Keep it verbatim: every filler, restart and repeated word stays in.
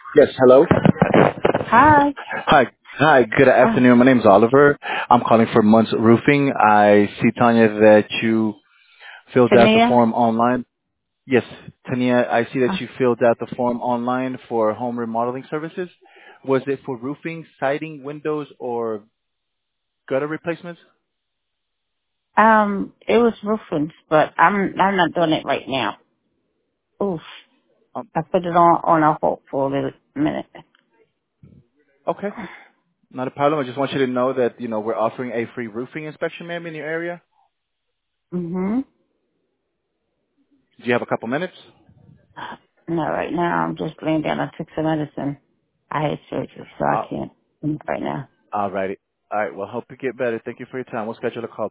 Yes, hello. Hi. Hi. Hi, good Uh, afternoon. My name's Oliver. I'm calling from Munts Roofing. I see, Tanya, that you filled out the Tania? form online. Yes, Tanya, I see that Uh, you filled out the form online for home remodeling services. Was it for roofing, siding, windows, or gutter replacements? um, it was roofing, but I'm I'm not doing it right now. Oof. Um, I put it on on a hold for a little minute. okay, not a problem. I just want you to know that, you know, we're offering a free roofing inspection, ma'am, in your area. Mhm. Do you have a couple minutes? No, right now I'm just laying down. I took some medicine. I had surgery, so I Uh, can't mm, right now. all righty. All right, well, hope you get better. Thank you for your time. We'll schedule a call.